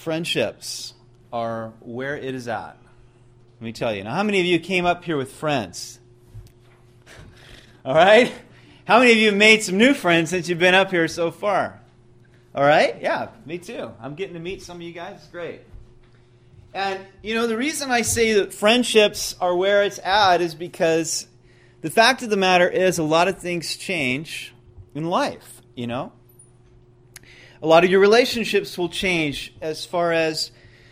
friendships are where it is at. Let me tell you. Now, how many of you came up here with friends? All right? How many of you have made some new friends since you've been up here so far? All right? Yeah, me too. I'm getting to meet some of you guys. It's great. And, the reason I say that friendships are where it's at is because the fact of the matter is a lot of things change in life, A lot of your relationships will change as far as,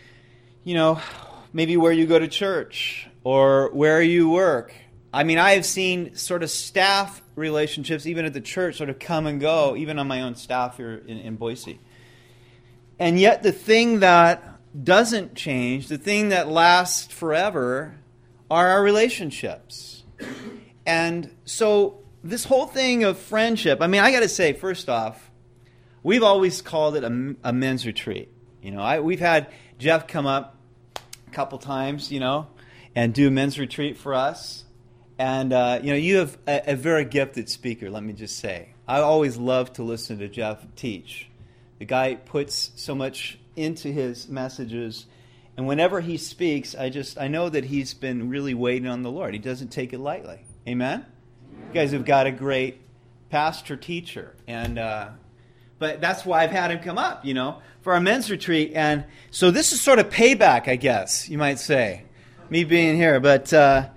maybe where you go to church or where you work. I mean, I have seen sort of staff relationships, even at the church, sort of come and go, even on my own staff here in Boise. And yet the thing that doesn't change, the thing that lasts forever, are our relationships. And so this whole thing of friendship, I mean, I got to say, first off, we've always called it a men's retreat. We've had Jeff come up a couple times, and do a men's retreat for us. And, you have a very gifted speaker, let me just say. I always love to listen to Jeff teach. The guy puts so much into his messages. And whenever he speaks, I know that he's been really waiting on the Lord. He doesn't take it lightly. Amen? You guys have got a great pastor teacher. And but that's why I've had him come up, for our men's retreat. And so this is sort of payback, I guess, you might say, me being here. But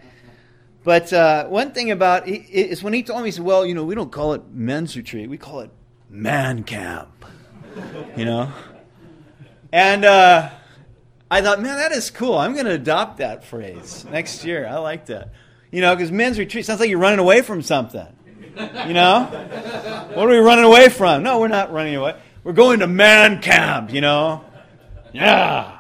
one thing about it is when he told me, he said, well, we don't call it men's retreat. We call it man camp, And I thought, man, that is cool. I'm going to adopt that phrase next year. I like that. Because men's retreat sounds like you're running away from something. What are we running away from? No, we're not running away. We're going to man camp, Yeah.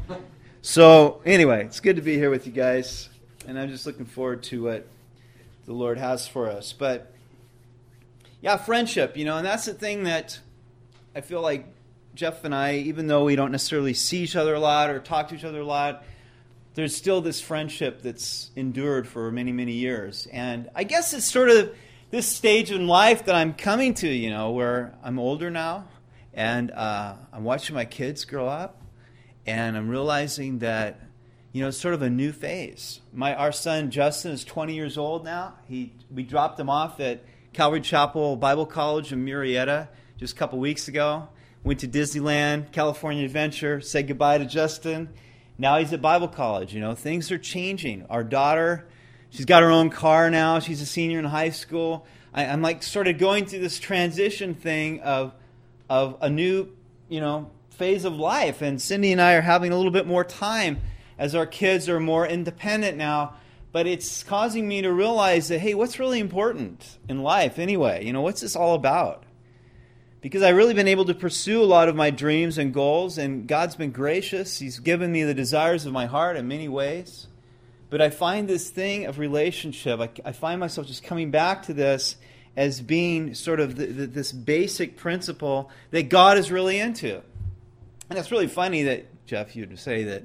So, anyway, it's good to be here with you guys. And I'm just looking forward to what the Lord has for us. But, yeah, friendship, and that's the thing that I feel like Jeff and I, even though we don't necessarily see each other a lot or talk to each other a lot, there's still this friendship that's endured for many, many years. And I guess it's sort of this stage in life that I'm coming to, where I'm older now, and I'm watching my kids grow up, and I'm realizing that, it's sort of a new phase. Our son Justin is 20 years old now. We dropped him off at Calvary Chapel Bible College in Murrieta just a couple weeks ago. Went to Disneyland, California Adventure, said goodbye to Justin. Now he's at Bible college. Things are changing. Our daughter, she's got her own car now. She's a senior in high school. I'm like sort of going through this transition thing of a new, phase of life. And Cindy and I are having a little bit more time as our kids are more independent now. But it's causing me to realize that, hey, what's really important in life anyway? What's this all about? Because I've really been able to pursue a lot of my dreams and goals, and God's been gracious. He's given me the desires of my heart in many ways. But I find this thing of relationship, I find myself just coming back to this as being sort of this basic principle that God is really into. And it's really funny that, Jeff, you'd say that,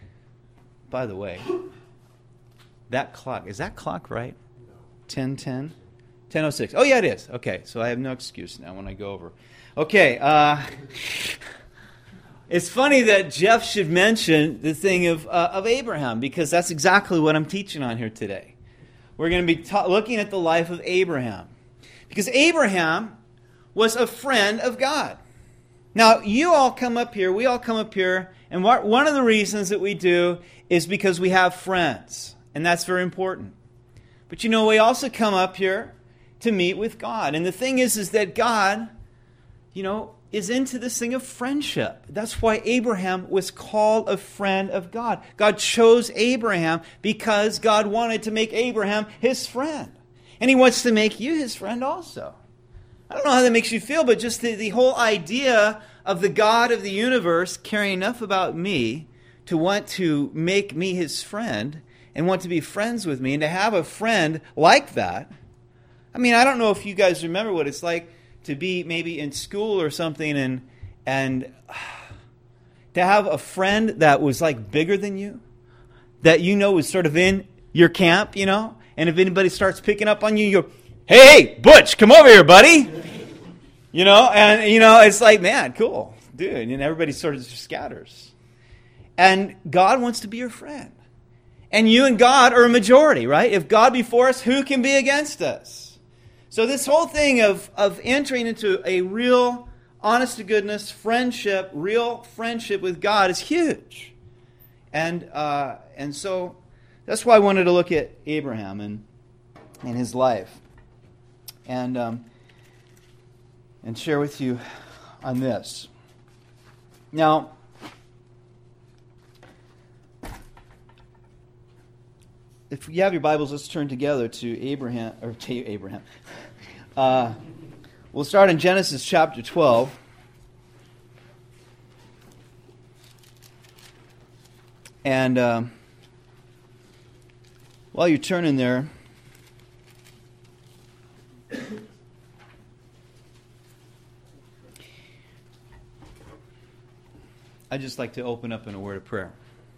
by the way, that clock, is that clock right? 10:10? 10:06. Oh, yeah, it is. Okay, so I have no excuse now when I go over. Okay, it's funny that Jeff should mention the thing of Abraham, because that's exactly what I'm teaching on here today. We're going to be looking at the life of Abraham, because Abraham was a friend of God. Now, you all come up here, we all come up here, and one of the reasons that we do is because we have friends, and that's very important. But we also come up here to meet with God. And the thing is that God, is into this thing of friendship. That's why Abraham was called a friend of God. God chose Abraham because God wanted to make Abraham his friend. And he wants to make you his friend also. I don't know how that makes you feel, but just the whole idea of the God of the universe caring enough about me to want to make me his friend and want to be friends with me and to have a friend like that. I mean, I don't know if you guys remember what it's like to be maybe in school or something and to have a friend that was like bigger than you, that was sort of in your camp, and if anybody starts picking up on you, you go, hey, Butch, come over here, buddy. It's like, man, cool. dude, and everybody sort of just scatters. And God wants to be your friend. And you and God are a majority, right? If God be for us, who can be against us? So this whole thing of entering into a real, honest-to-goodness friendship, real friendship with God is huge. And so that's why I wanted to look at Abraham and his life. And share with you on this. Now, if you have your Bibles, let's turn together to Abraham. We'll start in Genesis chapter 12. And while you're turning there, I'd just like to open up in a word of prayer.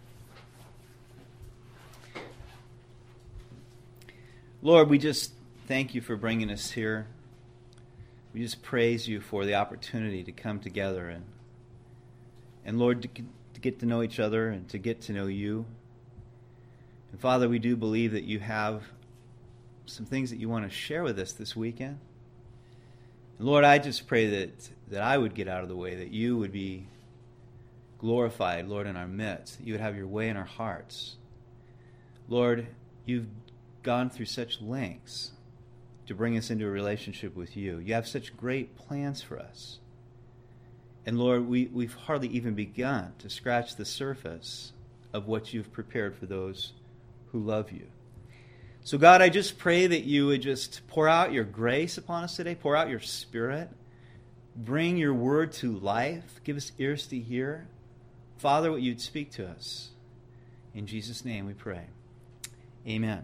Lord, we just thank you for bringing us here. We just praise you for the opportunity to come together and Lord, to get to know each other and to get to know you. And Father, we do believe that you have some things that you want to share with us this weekend. And Lord, I just pray that I would get out of the way, that you would be glorified, Lord, in our midst, that you would have your way in our hearts. Lord, you've gone through such lengths to bring us into a relationship with you. You have such great plans for us. And Lord, we've hardly even begun to scratch the surface of what you've prepared for those who love you. So God, I just pray that you would just pour out your grace upon us today, pour out your Spirit, bring your word to life, give us ears to hear. Father, what you'd speak to us. In Jesus' name we pray. Amen.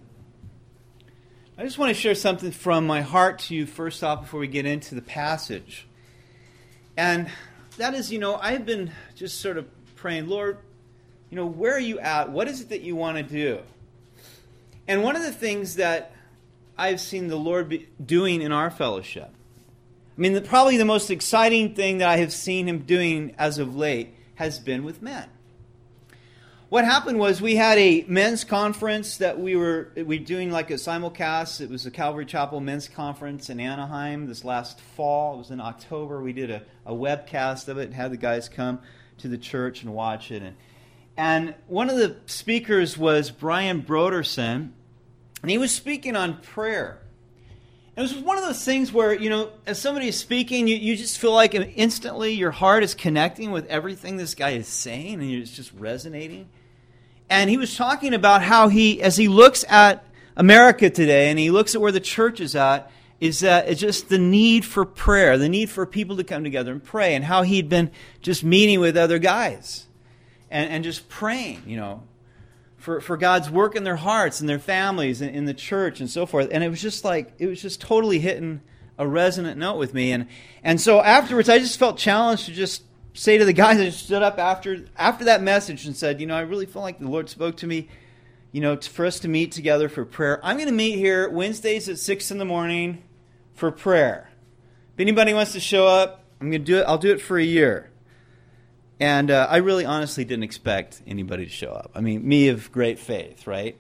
I just want to share something from my heart to you first off before we get into the passage. And that is, I've been just sort of praying, Lord, where are you at? What is it that you want to do? And one of the things that I've seen the Lord doing in our fellowship, probably the most exciting thing that I have seen him doing as of late has been with men. What happened was we had a men's conference that we were doing like a simulcast. It was a Calvary Chapel men's conference in Anaheim this last fall. It was in October. We did a webcast of it and had the guys come to the church and watch it. And one of the speakers was Brian Broderson, and he was speaking on prayer. It was one of those things where, as somebody is speaking, you just feel like instantly your heart is connecting with everything this guy is saying, and it's just resonating. And he was talking about how as he looks at America today, and he looks at where the church is at, is that it's just the need for prayer, the need for people to come together and pray, and how he'd been just meeting with other guys and just praying, for God's work in their hearts and their families and in the church and so forth. And it was just totally hitting a resonant note with me. And so afterwards, I just felt challenged to just say to the guys that stood up after that message and said, I really feel like the Lord spoke to me, for us to meet together for prayer. I'm going to meet here Wednesdays at 6 in the morning for prayer. If anybody wants to show up, I'm going to do it. I'll do it for a year. And I really honestly didn't expect anybody to show up. Me of great faith, right?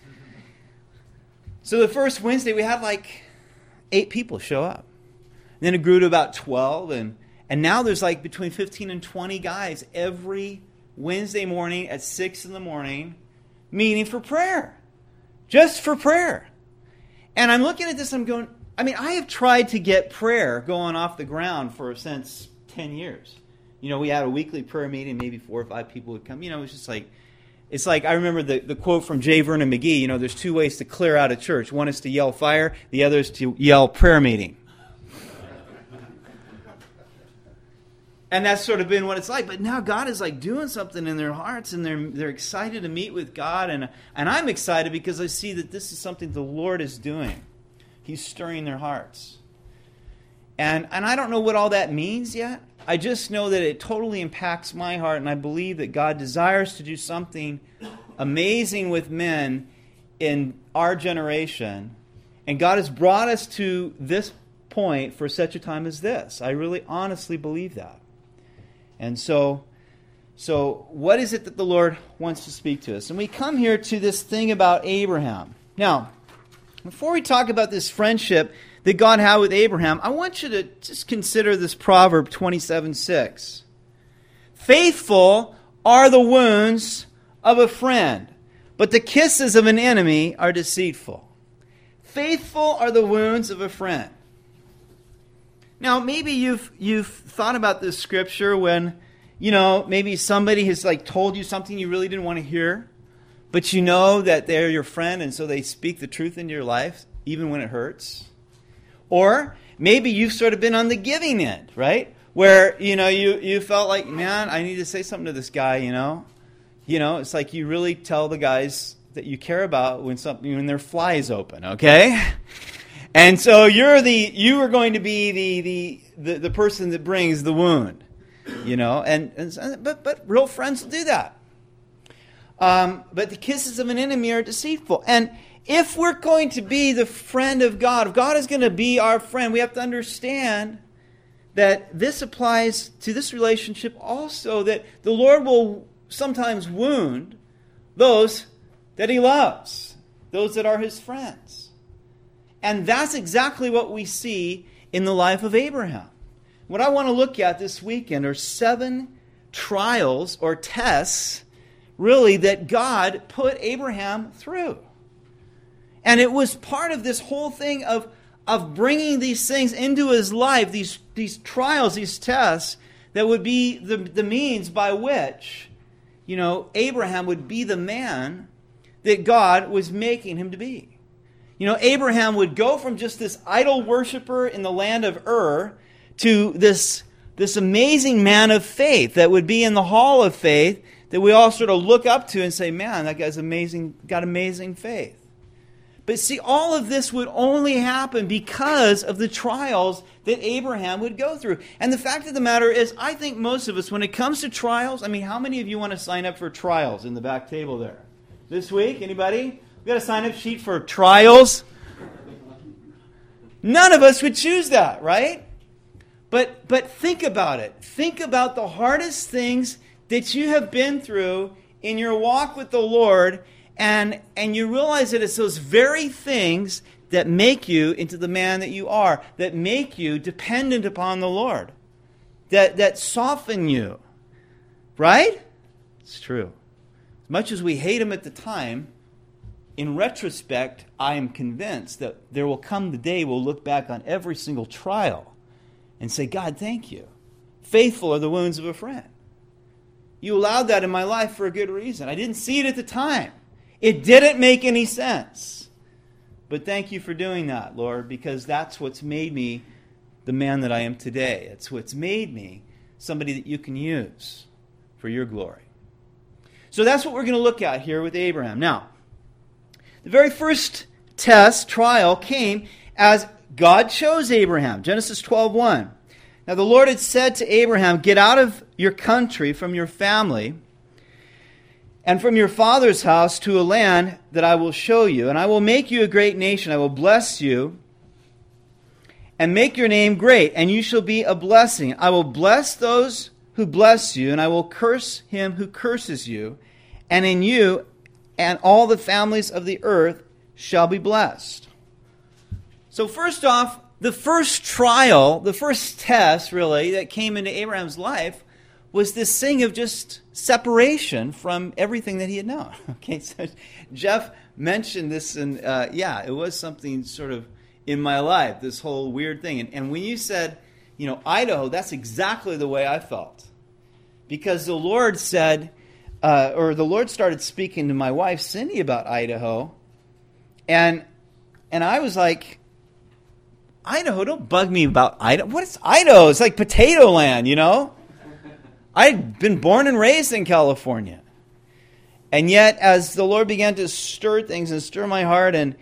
So the first Wednesday, we had like 8 people show up. And then it grew to about 12, and now there's like between 15 and 20 guys every Wednesday morning at 6 in the morning meeting for prayer. Just for prayer. And I'm looking at this, I'm going, I have tried to get prayer going off the ground since 10 years. We had a weekly prayer meeting, maybe 4 or 5 people would come. It was just like, it's like, I remember the quote from J. Vernon McGee, there's 2 ways to clear out a church. One is to yell fire, the other is to yell prayer meeting. And that's sort of been what it's like. But now God is like doing something in their hearts, and they're excited to meet with God. And I'm excited because I see that this is something the Lord is doing. He's stirring their hearts. And I don't know what all that means yet. I just know that it totally impacts my heart, and I believe that God desires to do something amazing with men in our generation. And God has brought us to this point for such a time as this. I really honestly believe that. And so what is it that the Lord wants to speak to us? And we come here to this thing about Abraham. Now, before we talk about this friendship that God had with Abraham, I want you to just consider this Proverb 27:6. Faithful are the wounds of a friend, but the kisses of an enemy are deceitful. Faithful are the wounds of a friend. Now, maybe you've thought about this scripture when, maybe somebody has told you something you really didn't want to hear, but you know that they're your friend, and so they speak the truth into your life, even when it hurts. Or maybe you've sort of been on the giving end, right? Where, you felt like, man, I need to say something to this guy, it's like you really tell the guys that you care about when their fly is open, okay? And so you are going to be the person that brings the wound, but real friends will do that. But the kisses of an enemy are deceitful. And if we're going to be the friend of God, if God is going to be our friend, we have to understand that this applies to this relationship also, that the Lord will sometimes wound those that He loves, those that are His friends. And that's exactly what we see in the life of Abraham. What I want to look at this weekend are 7 trials or tests, really, that God put Abraham through. And it was part of this whole thing of bringing these things into his life, these trials, these tests, that would be the means by which, Abraham would be the man that God was making him to be. Abraham would go from just this idol worshiper in the land of Ur to this amazing man of faith that would be in the hall of faith that we all sort of look up to and say, man, that guy's amazing, got amazing faith. But see, all of this would only happen because of the trials that Abraham would go through. And the fact of the matter is, I think most of us, when it comes to trials, how many of you want to sign up for trials in the back table there? This week, anybody? We got a sign-up sheet for trials. None of us would choose that, right? But think about it. Think about the hardest things that you have been through in your walk with the Lord, and you realize that it's those very things that make you into the man that you are, that make you dependent upon the Lord, that soften you, right? It's true. As much as we hate Him at the time, in retrospect, I am convinced that there will come the day we'll look back on every single trial and say, God, thank you. Faithful are the wounds of a friend. You allowed that in my life for a good reason. I didn't see it at the time. It didn't make any sense. But thank you for doing that, Lord, because that's what's made me the man that I am today. It's what's made me somebody that you can use for your glory. So that's what we're going to look at here with Abraham. Now, the very first trial came as God chose Abraham. Genesis 12:1. Now the Lord had said to Abraham, get out of your country, from your family, and from your father's house to a land that I will show you. And I will make you a great nation. I will bless you and make your name great, and you shall be a blessing. I will bless those who bless you, and I will curse him who curses you. And in you and all the families of the earth shall be blessed. So first off, the first trial, the first test, really, that came into Abraham's life was this thing of just separation from everything that he had known. Okay, so Jeff mentioned this, and it was something sort of in my life, this whole weird thing. And when you said, Idaho, that's exactly the way I felt. Because the Lord said, the Lord started speaking to my wife, Cindy, about Idaho. And I was like, Idaho, don't bug me about Idaho. What is Idaho? It's like potato land, I'd been born and raised in California. And yet, as the Lord began to stir things and stir my heart, and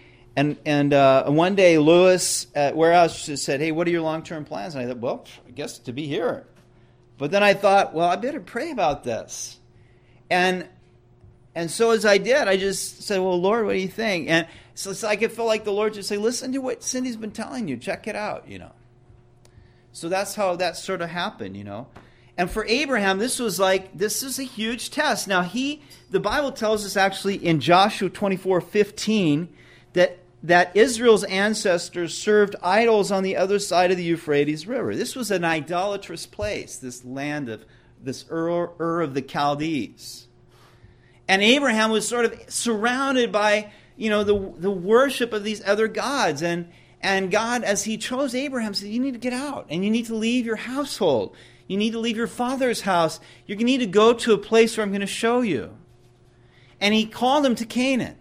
one day Lewis at Warehouse just said, hey, what are your long-term plans? And I thought, well, I guess to be here. But then I thought, well, I better pray about this. And so as I did, I just said, well, Lord, what do you think? And so it's like it felt like the Lord just said, listen to what Cindy's been telling you. Check it out, So that's how that sort of happened, And for Abraham, this is a huge test. Now, the Bible tells us actually in Joshua 24:15 that Israel's ancestors served idols on the other side of the Euphrates River. This was an idolatrous place, this land of this Ur of the Chaldees. And Abraham was sort of surrounded by, the worship of these other gods. And God, as he chose Abraham, said, you need to get out and you need to leave your household. You need to leave your father's house. You're going to need to go to a place where I'm going to show you. And he called him to Canaan.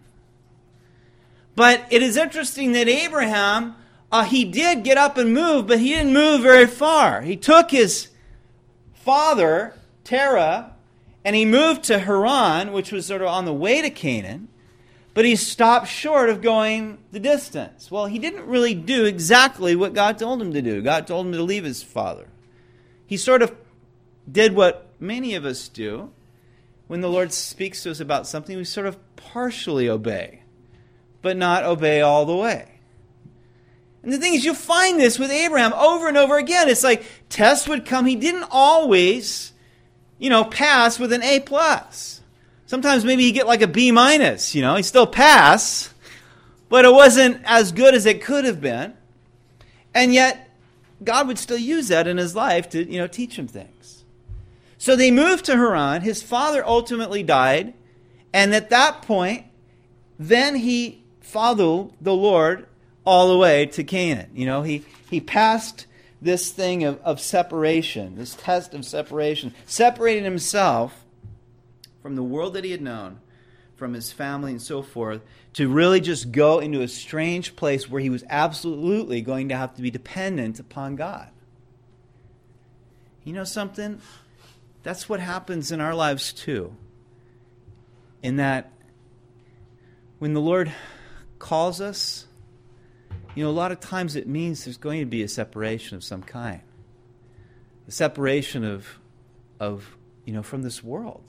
But it is interesting that Abraham, he did get up and move, but he didn't move very far. He took his father, Terah, and he moved to Haran, which was sort of on the way to Canaan, but he stopped short of going the distance. Well, he didn't really do exactly what God told him to do. God told him to leave his father. He sort of did what many of us do. When the Lord speaks to us about something, we sort of partially obey, but not obey all the way. And the thing is, you'll find this with Abraham over and over again. It's like tests would come. He didn't always, pass with an A+. Sometimes maybe he'd get like a B-. He'd still pass, but it wasn't as good as it could have been. And yet, God would still use that in his life to, teach him things. So they moved to Haran. His father ultimately died. And at that point, then he followed the Lord all the way to Canaan. He passed this thing of separation, this test of separation, separating himself from the world that he had known, from his family and so forth, to really just go into a strange place where he was absolutely going to have to be dependent upon God. You know something? That's what happens in our lives too. In that when the Lord calls us, a lot of times it means there's going to be a separation of some kind. A separation of from this world.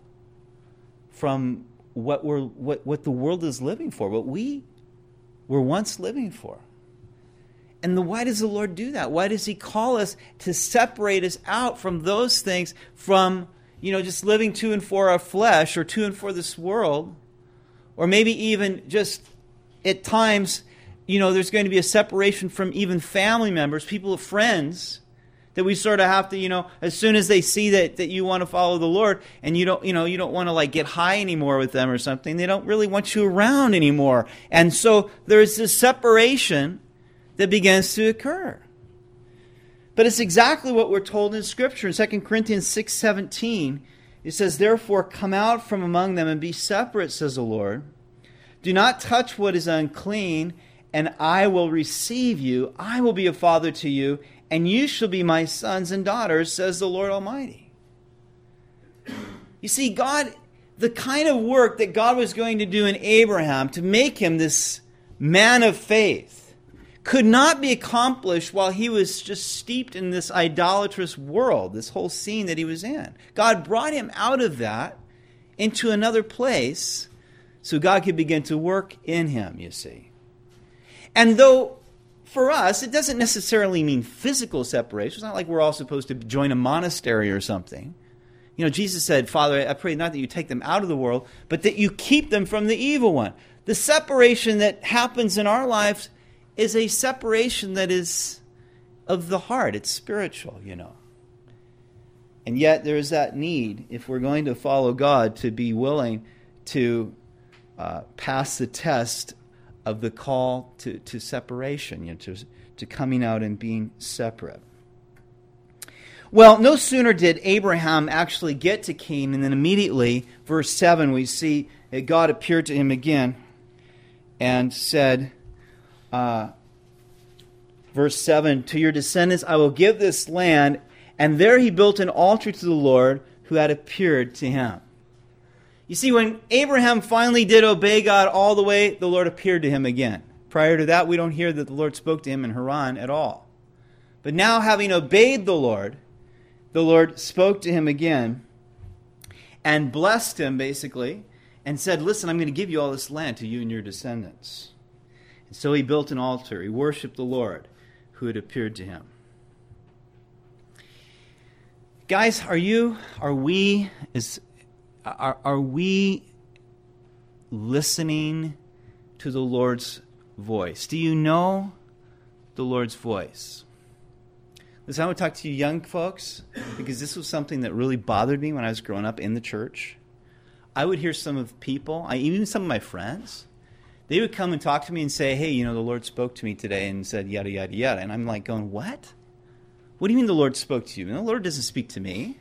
From what the world is living for, what we were once living for. And why does the Lord do that? Why does he call us to separate us out from those things, from, just living to and for our flesh or to and for this world? Or maybe even just at times, there's going to be a separation from even family members, people, friends, that we sort of have to, as soon as they see that you want to follow the Lord and you don't want to like get high anymore with them or something, they don't really want you around anymore. And so there's this separation that begins to occur. But it's exactly what we're told in Scripture. In 2 Corinthians 6:17, it says, "Therefore come out from among them and be separate, says the Lord. Do not touch what is unclean, and I will receive you. I will be a father to you, and you shall be my sons and daughters, says the Lord Almighty." You see, God, the kind of work that God was going to do in Abraham to make him this man of faith could not be accomplished while he was just steeped in this idolatrous world, this whole scene that he was in. God brought him out of that into another place so God could begin to work in him, you see. And though for us, it doesn't necessarily mean physical separation. It's not like we're all supposed to join a monastery or something. Jesus said, "Father, I pray not that you take them out of the world, but that you keep them from the evil one." The separation that happens in our lives is a separation that is of the heart. It's spiritual, And yet there is that need, if we're going to follow God, to be willing to pass the test of the call to separation, to coming out and being separate. Well, no sooner did Abraham actually get to Canaan than immediately, verse 7, we see that God appeared to him again and said, verse 7, "To your descendants I will give this land," and there he built an altar to the Lord who had appeared to him. You see, when Abraham finally did obey God all the way, the Lord appeared to him again. Prior to that, we don't hear that the Lord spoke to him in Haran at all. But now, having obeyed the Lord spoke to him again and blessed him, basically, and said, "Listen, I'm going to give you all this land to you and your descendants." And so he built an altar. He worshiped the Lord who had appeared to him. Guys, are we listening to the Lord's voice? Do you know the Lord's voice? Listen, I want to talk to you young folks, because this was something that really bothered me when I was growing up in the church. I would hear some of people, even some of my friends, they would come and talk to me and say, hey, the Lord spoke to me today and said yada, yada, yada. And I'm like going, what? What do you mean the Lord spoke to you? The Lord doesn't speak to me.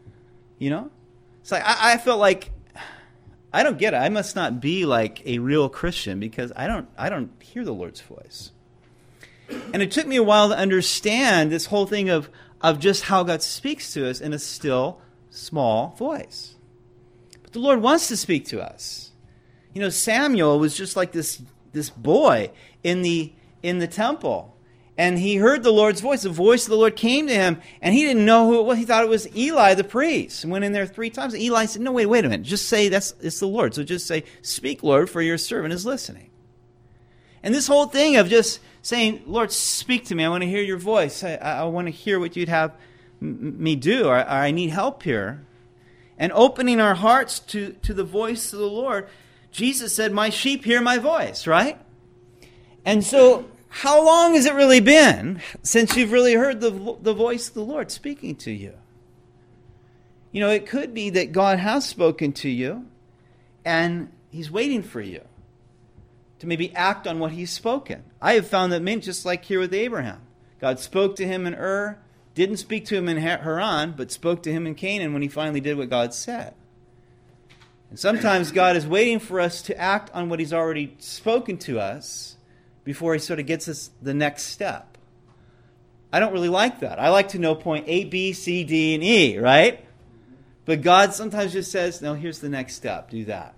It's like I felt like I don't get it. I must not be like a real Christian because I don't hear the Lord's voice. And it took me a while to understand this whole thing of just how God speaks to us in a still, small voice. But the Lord wants to speak to us. Samuel was just like this boy in the temple. And he heard the Lord's voice. The voice of the Lord came to him, and he didn't know who it was. He thought it was Eli the priest. And went in there 3 times. And Eli said, no, wait a minute. Just say it's the Lord. So just say, speak, Lord, for your servant is listening. And this whole thing of just saying, Lord, speak to me. I want to hear your voice. I want to hear what you'd have me do, or I need help here. And opening our hearts to the voice of the Lord, Jesus said, my sheep hear my voice, right? And so how long has it really been since you've really heard the voice of the Lord speaking to you? It could be that God has spoken to you, and he's waiting for you to maybe act on what he's spoken. I have found that just like here with Abraham. God spoke to him in Ur, didn't speak to him in Haran, but spoke to him in Canaan when he finally did what God said. And sometimes God is waiting for us to act on what he's already spoken to us before he sort of gets us the next step. I don't really like that. I like to know point A, B, C, D, and E, right? But God sometimes just says, no, here's the next step. Do that.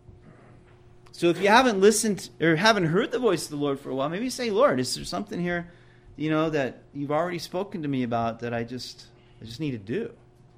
So if you haven't listened or haven't heard the voice of the Lord for a while, maybe say, Lord, is there something here, that you've already spoken to me about that I just need to do?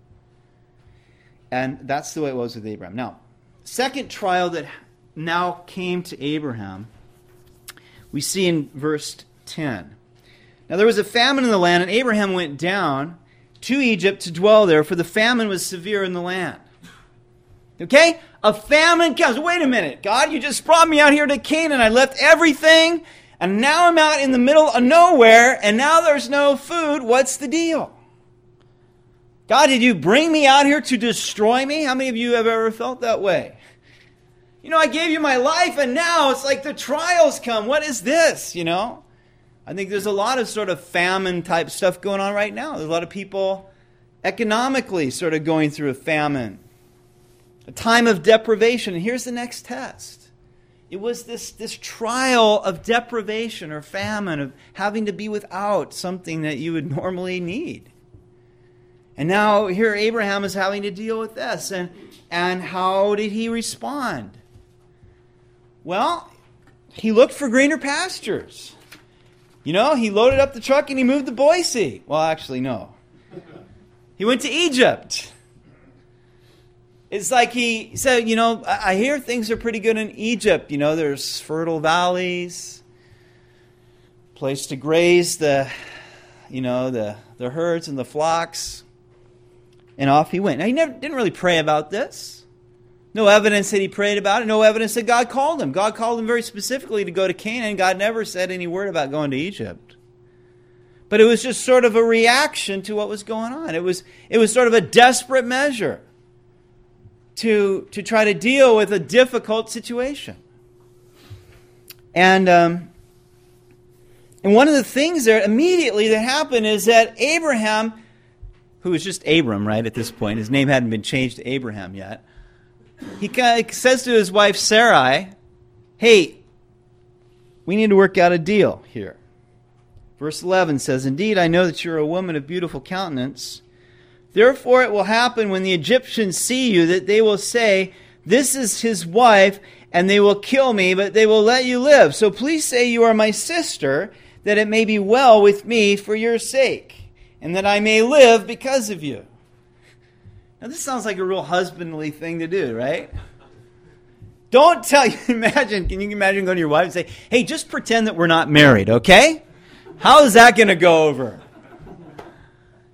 And that's the way it was with Abraham. Now, second trial that now came to Abraham, we see in verse 10. Now there was a famine in the land, and Abraham went down to Egypt to dwell there, for the famine was severe in the land. Okay? A famine comes. Wait a minute, God, you just brought me out here to Canaan. I left everything, and now I'm out in the middle of nowhere, and now there's no food. What's the deal? God, did you bring me out here to destroy me? How many of you have ever felt that way? I gave you my life, and now it's like the trials come. What is this, I think there's a lot of sort of famine-type stuff going on right now. There's a lot of people economically sort of going through a famine, a time of deprivation. And here's the next test. It was this trial of deprivation or famine, of having to be without something that you would normally need. And now here Abraham is having to deal with this. And how did he respond? Well, he looked for greener pastures. He loaded up the truck and he moved to Boise. Well, actually, no. He went to Egypt. It's like he said, I hear things are pretty good in Egypt. There's fertile valleys, place to graze the herds and the flocks. And off he went. Now, he didn't really pray about this. No evidence that he prayed about it. No evidence that God called him. God called him very specifically to go to Canaan. God never said any word about going to Egypt. But it was just sort of a reaction to what was going on. It was sort of a desperate measure to try to deal with a difficult situation. And one of the things there immediately that happened is that Abraham, who was just Abram, right, at this point, his name hadn't been changed to Abraham yet, he says to his wife Sarai, hey, we need to work out a deal here. Verse 11 says, indeed, I know that you're a woman of beautiful countenance. Therefore it will happen when the Egyptians see you that they will say, this is his wife, and they will kill me, but they will let you live. So please say you are my sister, that it may be well with me for your sake, and that I may live because of you. Now this sounds like a real husbandly thing to do, right? Don't can you imagine going to your wife and say, hey, just pretend that we're not married, okay? How is that going to go over?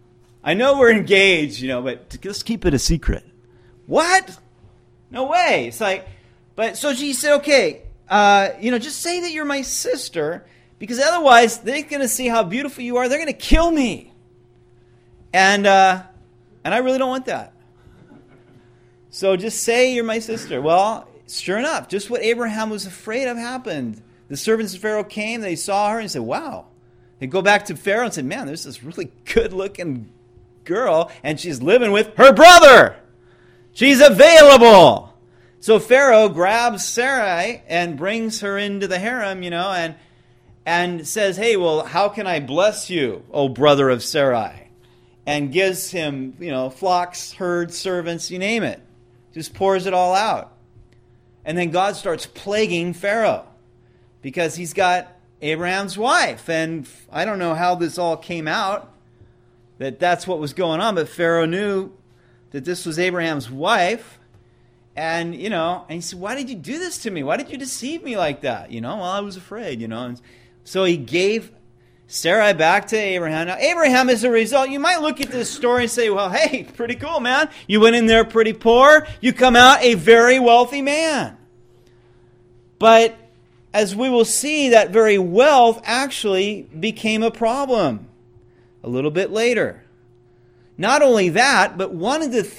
I know we're engaged, but just keep it a secret. What? No way. It's like, but so she said, okay, just say that you're my sister, because otherwise they're going to see how beautiful you are. They're going to kill me. And I really don't want that. So just say you're my sister. Well, sure enough, just what Abraham was afraid of happened. The servants of Pharaoh came, they saw her and said, wow. They go back to Pharaoh and said, man, there's this really good-looking girl, and she's living with her brother. She's available. So Pharaoh grabs Sarai and brings her into the harem, and says, hey, well, how can I bless you, O brother of Sarai? And gives him, flocks, herds, servants, you name it. Just pours it all out. And then God starts plaguing Pharaoh because he's got Abraham's wife. And I don't know how this all came out, that's what was going on, but Pharaoh knew that this was Abraham's wife. And, and he said, why did you do this to me? Why did you deceive me like that? Well, I was afraid, And so he gave Sarai back to Abraham. Now, Abraham, as a result, you might look at this story and say, well, hey, pretty cool, man. You went in there pretty poor. You come out a very wealthy man. But as we will see, that very wealth actually became a problem a little bit later. Not only that, but one of the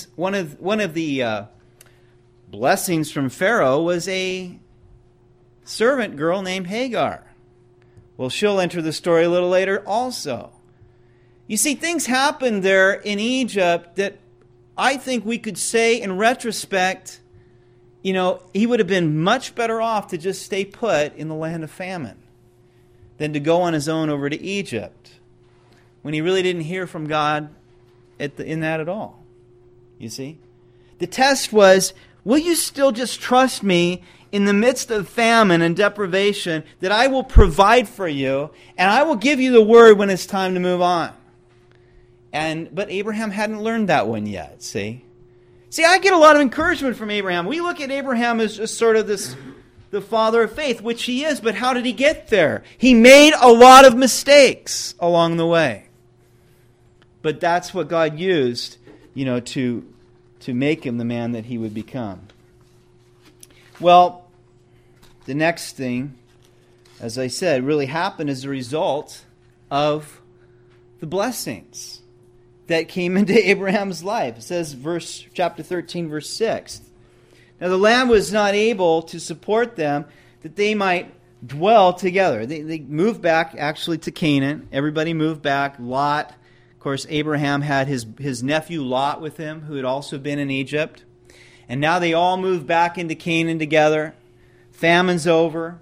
blessings from Pharaoh was a servant girl named Hagar. Well, she'll enter the story a little later also. You see, things happened there in Egypt that I think we could say in retrospect, he would have been much better off to just stay put in the land of famine than to go on his own over to Egypt when he really didn't hear from God in that at all. You see? The test was, will you still just trust me in the midst of famine and deprivation, that I will provide for you, and I will give you the word when it's time to move on? But Abraham hadn't learned that one yet, see? See, I get a lot of encouragement from Abraham. We look at Abraham as just sort of the father of faith, which he is, but how did he get there? He made a lot of mistakes along the way. But that's what God used, to make him the man that he would become. Well, the next thing, as I said, really happened as a result of the blessings that came into Abraham's life. It says, chapter 13, verse 6. Now the land was not able to support them, that they might dwell together. They moved back, actually, to Canaan. Everybody moved back. Lot, of course, Abraham had his nephew Lot with him, who had also been in Egypt. And now they all moved back into Canaan together. Famine's over.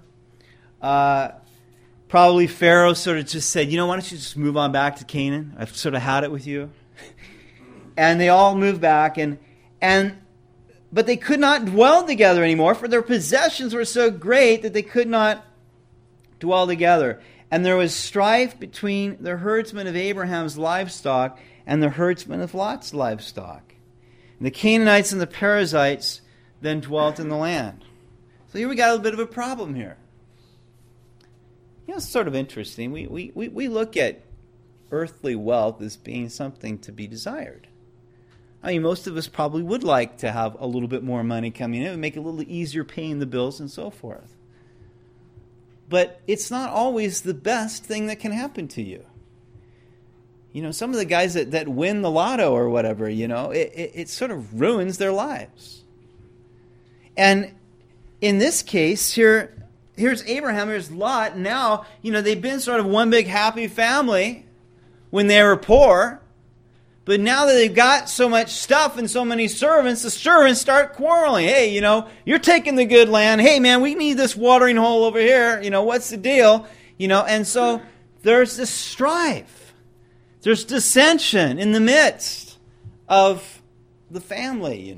Probably Pharaoh sort of just said, why don't you just move on back to Canaan? I've sort of had it with you. And they all moved back. But they could not dwell together anymore, for their possessions were so great that they could not dwell together. And there was strife between the herdsmen of Abraham's livestock and the herdsmen of Lot's livestock. And the Canaanites and the Perizzites then dwelt in the land. So here we got a bit of a problem here. It's sort of interesting. We look at earthly wealth as being something to be desired. I mean, most of us probably would like to have a little bit more money coming in. It would make it a little easier paying the bills and so forth. But it's not always the best thing that can happen to you. Some of the guys that win the lotto or whatever, it sort of ruins their lives. And in this case, here's Abraham, here's Lot. Now, they've been sort of one big happy family when they were poor. But now that they've got so much stuff and so many servants, the servants start quarreling. Hey, you're taking the good land. Hey, man, we need this watering hole over here. What's the deal? And so there's this strife. There's dissension in the midst of the family,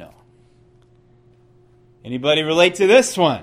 Anybody relate to this one?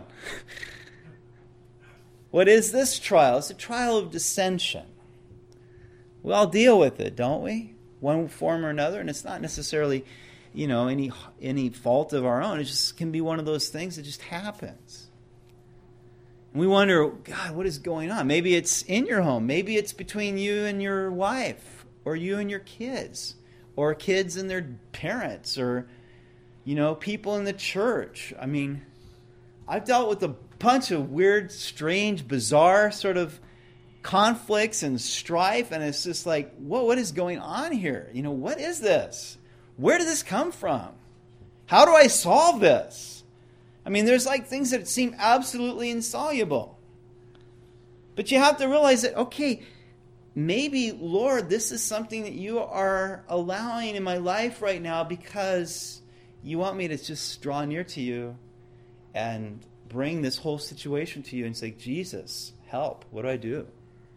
What is this trial? It's a trial of dissension. We all deal with it, don't we? One form or another, and it's not necessarily, any fault of our own. It just can be one of those things that just happens. And we wonder, God, what is going on? Maybe it's in your home. Maybe it's between you and your wife or you and your kids, or kids and their parents, or, people in the church. I mean, I've dealt with a bunch of weird, strange, bizarre sort of conflicts and strife, and it's just like, what is going on here? What is this? Where did this come from? How do I solve this? I mean, there's like things that seem absolutely insoluble. But you have to realize that, okay, maybe, Lord, this is something that you are allowing in my life right now because you want me to just draw near to you and bring this whole situation to you and say, Jesus, help. What do I do?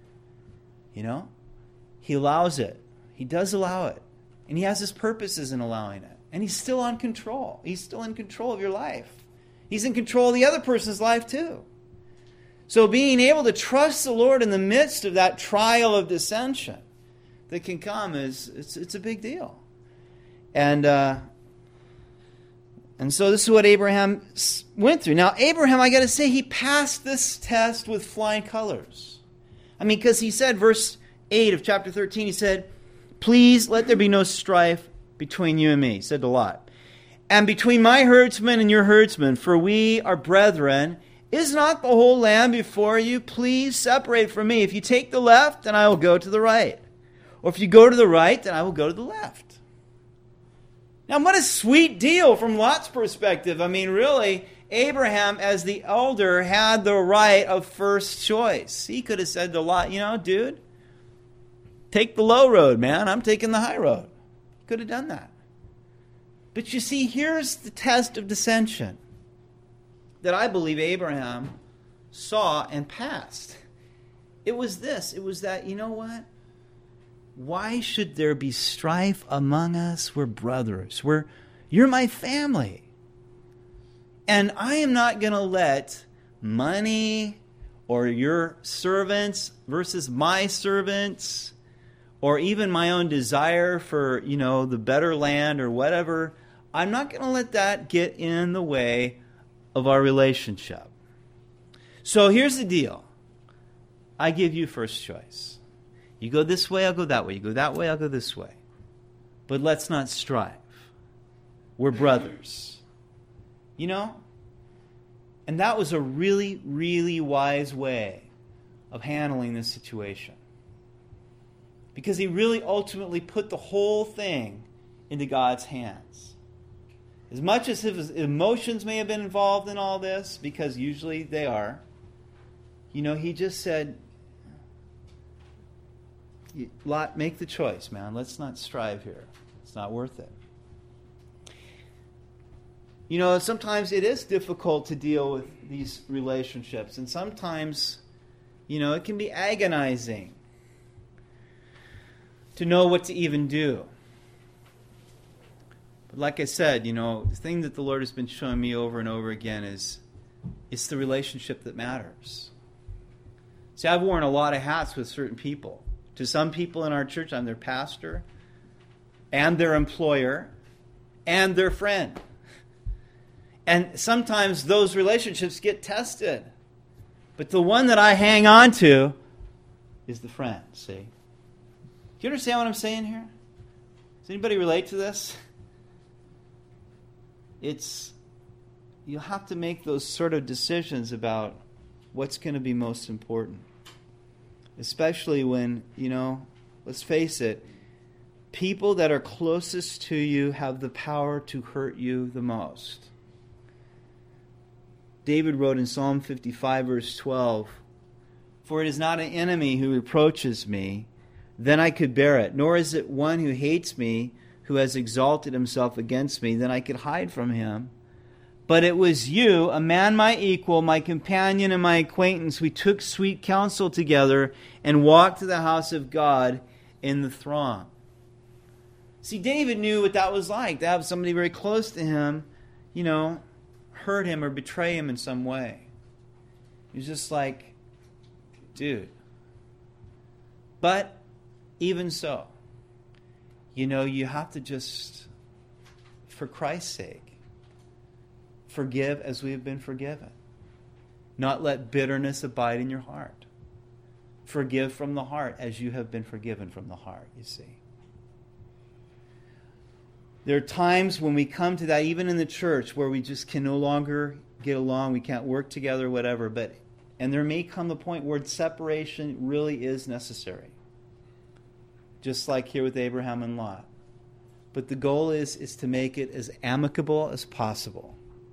He allows it. He does allow it. And he has his purposes in allowing it. And he's still on control. He's still in control of your life. He's in control of the other person's life too. So being able to trust the Lord in the midst of that trial of dissension that can come it's a big deal. And so this is what Abraham went through. Now, Abraham, I got to say, he passed this test with flying colors. I mean, because he said, verse 8 of chapter 13, he said, please let there be no strife between you and me. He said to Lot. And between my herdsmen and your herdsmen, for we are brethren. Is not the whole land before you? Please separate from me. If you take the left, then I will go to the right. Or if you go to the right, then I will go to the left. Now, what a sweet deal from Lot's perspective. I mean, really, Abraham, as the elder, had the right of first choice. He could have said to Lot, dude, take the low road, man. I'm taking the high road. He could have done that. But you see, here's the test of dissension that I believe Abraham saw and passed. It was this. It was that, what? Why should there be strife among us? We're brothers. You're my family. And I am not going to let money or your servants versus my servants or even my own desire for, the better land or whatever, I'm not going to let that get in the way of our relationship. So here's the deal. I give you first choice. You go this way, I'll go that way. You go that way, I'll go this way. But let's not strive. We're brothers. And that was a really, really wise way of handling this situation. Because he really ultimately put the whole thing into God's hands. As much as his emotions may have been involved in all this, because usually they are, he just said, Lot, make the choice, man. Let's not strive here. It's not worth it. Sometimes it is difficult to deal with these relationships. And sometimes, it can be agonizing to know what to even do. But like I said, the thing that the Lord has been showing me over and over again is it's the relationship that matters. See, I've worn a lot of hats with certain people. To some people in our church, I'm their pastor and their employer and their friend. And sometimes those relationships get tested. But the one that I hang on to is the friend, see? Do you understand what I'm saying here? Does anybody relate to this? You'll have to make those sort of decisions about what's going to be most important. Especially when, let's face it, people that are closest to you have the power to hurt you the most. David wrote in Psalm 55, verse 12, "For it is not an enemy who reproaches me, then I could bear it. Nor is it one who hates me, who has exalted himself against me, then I could hide from him. But it was you, a man my equal, my companion and my acquaintance. We took sweet counsel together and walked to the house of God in the throng." See, David knew what that was like, to have somebody very close to him, hurt him or betray him in some way. He was just like, dude. But even so, you have to just, for Christ's sake, forgive as we have been forgiven. Not let bitterness abide in your heart. Forgive from the heart as you have been forgiven from the heart, you see. There are times when we come to that, even in the church, where we just can no longer get along, we can't work together, whatever. And there may come the point where separation really is necessary. Just like here with Abraham and Lot. But the goal is to make it as amicable as possible.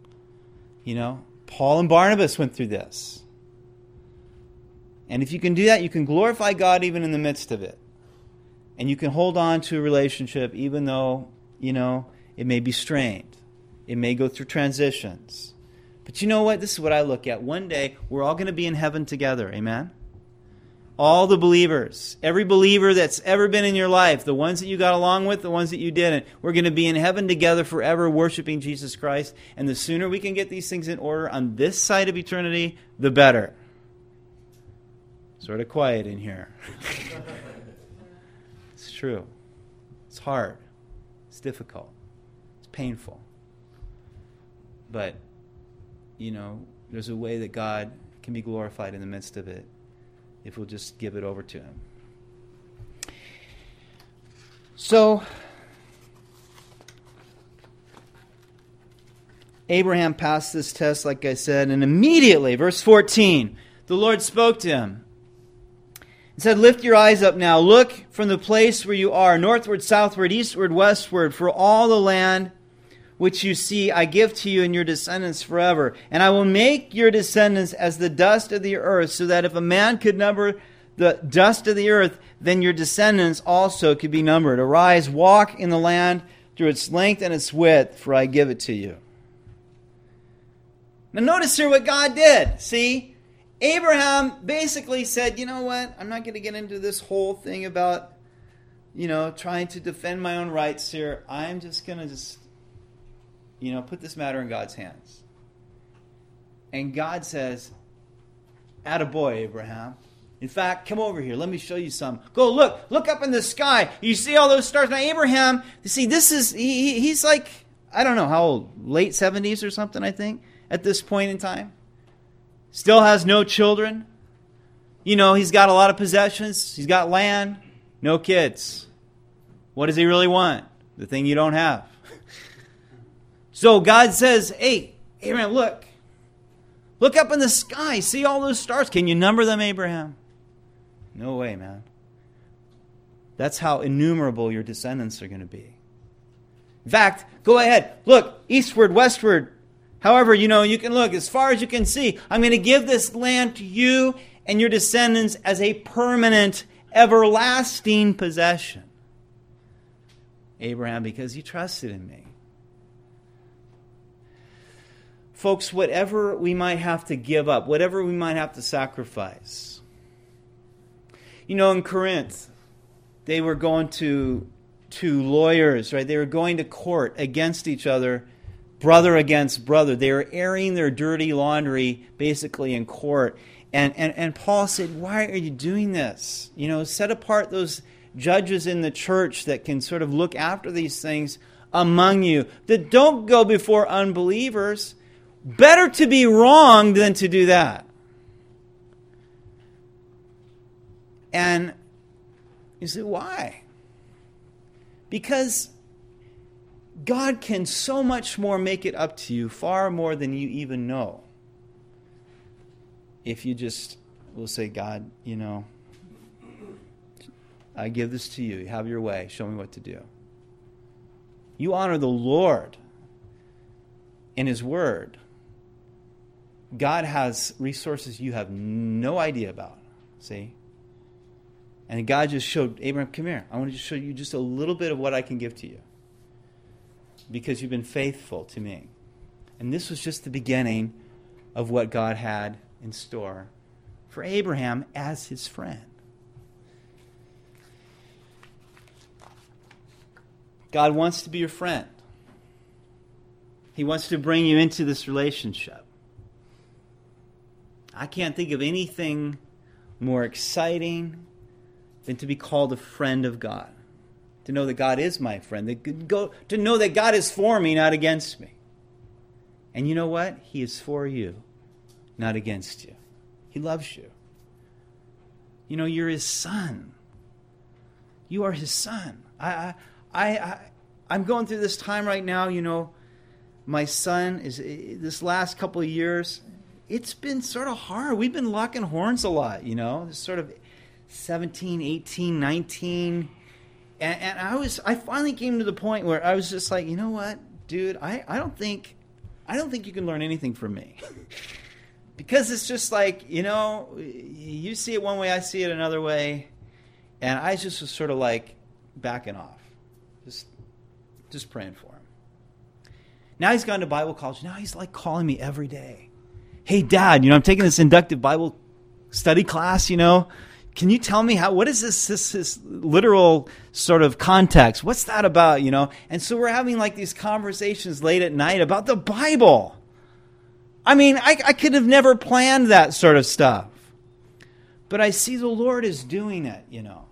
Paul and Barnabas went through this. And if you can do that, you can glorify God even in the midst of it. And you can hold on to a relationship even though, it may be strained. It may go through transitions. But you know what? This is what I look at. One day, we're all going to be in heaven together. Amen? All the believers, every believer that's ever been in your life, the ones that you got along with, the ones that you didn't, we're going to be in heaven together forever worshiping Jesus Christ. And the sooner we can get these things in order on this side of eternity, the better. Sort of quiet in here. It's true. It's hard. It's difficult. It's painful. But, there's a way that God can be glorified in the midst of it if we'll just give it over to Him. So, Abraham passed this test, like I said, and immediately, verse 14, the Lord spoke to him and said, "Lift your eyes up now. Look from the place where you are, northward, southward, eastward, westward, for all the land which you see I give to you and your descendants forever. And I will make your descendants as the dust of the earth, so that if a man could number the dust of the earth, then your descendants also could be numbered. Arise, walk in the land through its length and its width, for I give it to you." Now notice here what God did. See, Abraham basically said, you know what, I'm not going to get into this whole thing about, trying to defend my own rights here. I'm just going to put this matter in God's hands. And God says, "Attaboy, Abraham. In fact, come over here. Let me show you some. Go look up in the sky. You see all those stars?" Now Abraham, you see, he's like, I don't know how old, late 70s or something, I think, at this point in time. Still has no children. He's got a lot of possessions. He's got land, no kids. What does he really want? The thing you don't have. So God says, "Hey, Abraham, look. Look up in the sky. See all those stars. Can you number them, Abraham?" No way, man. That's how innumerable your descendants are going to be. In fact, go ahead. Look, eastward, westward. However, you can look as far as you can see. I'm going to give this land to you and your descendants as a permanent, everlasting possession. Abraham, because you trusted in me. Folks, whatever we might have to give up, whatever we might have to sacrifice. In Corinth, they were going to lawyers, right? They were going to court against each other, brother against brother. They were airing their dirty laundry basically in court. And Paul said, "Why are you doing this? Set apart those judges in the church that can sort of look after these things among you, that don't go before unbelievers. Better to be wrong than to do that." And you say, why? Because God can so much more make it up to you, far more than you even know. If you just will say, "God, I give this to you. Have your way. Show me what to do." You honor the Lord in His Word. God has resources you have no idea about. See? And God just showed Abraham, "Come here. I want to just show you just a little bit of what I can give to you. Because you've been faithful to me." And this was just the beginning of what God had in store for Abraham as his friend. God wants to be your friend. He wants to bring you into this relationship. I can't think of anything more exciting than to be called a friend of God. To know that God is my friend. To know that God is for me, not against me. And you know what? He is for you, not against you. He loves you. You're His son. You are His son. I'm going through this time right now, my son is, this last couple of years, it's been sort of hard. We've been locking horns a lot, this sort of 17, 18, 19. And I finally came to the point where I was just like, you know what, dude, I don't think you can learn anything from me. Because it's just like, you see it one way, I see it another way. And I just was sort of like backing off. Just praying for him. Now he's gone to Bible college. Now he's like calling me every day. Hey, Dad, I'm taking this inductive Bible study class, Can you tell me what is this literal sort of context? What's that about, And so we're having like these conversations late at night about the Bible. I mean, I could have never planned that sort of stuff. But I see the Lord is doing it,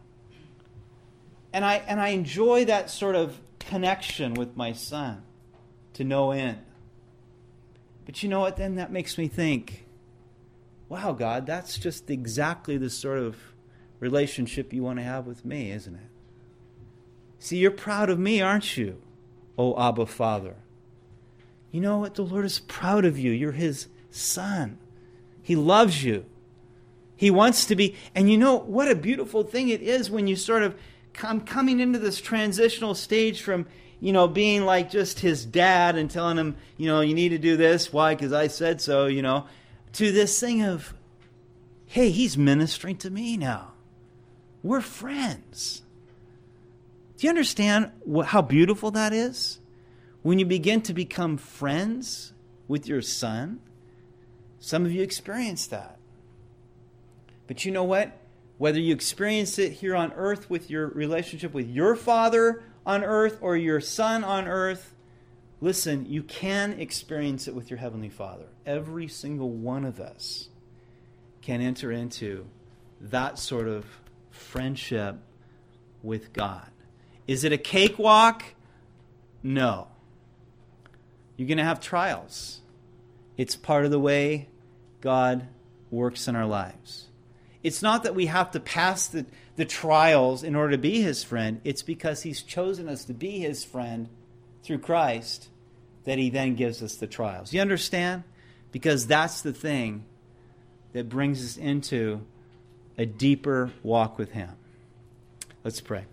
And I enjoy that sort of connection with my son to no end. But you know what? Then that makes me think, wow, God, that's just exactly the sort of relationship you want to have with me, isn't it? See, you're proud of me, aren't you, O Abba Father? You know what? The Lord is proud of you. You're His son. He loves you. He wants to be. And you know what a beautiful thing it is when you sort of coming into this transitional stage from, being like just his dad and telling him, you need to do this. Why? Because I said so, to this thing of, hey, he's ministering to me now. We're friends. Do you understand how beautiful that is? When you begin to become friends with your son, some of you experience that. But you know what? Whether you experience it here on earth with your relationship with your father on earth or your son on earth, listen, you can experience it with your Heavenly Father. Every single one of us can enter into that sort of friendship with God. Is it a cakewalk? No. You're going to have trials. It's part of the way God works in our lives. It's not that we have to pass the trials in order to be His friend. It's because He's chosen us to be His friend through Christ that He then gives us the trials. You understand? Because that's the thing that brings us into a deeper walk with Him. Let's pray.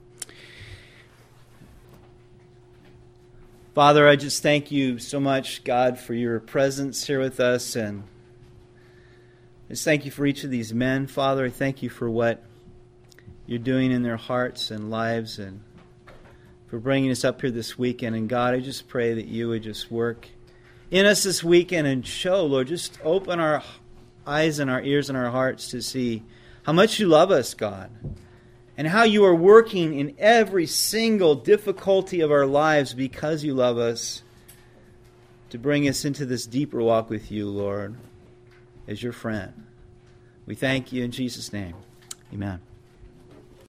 Father, I just thank you so much, God, for your presence here with us. And I just thank you for each of these men, Father. I thank you for what you're doing in their hearts and lives and for bringing us up here this weekend. And God, I just pray that you would just work in us this weekend and show, Lord, just open our eyes and our ears and our hearts to see how much you love us, God. And how you are working in every single difficulty of our lives because you love us to bring us into this deeper walk with you, Lord, as your friend. We thank you in Jesus' name. Amen.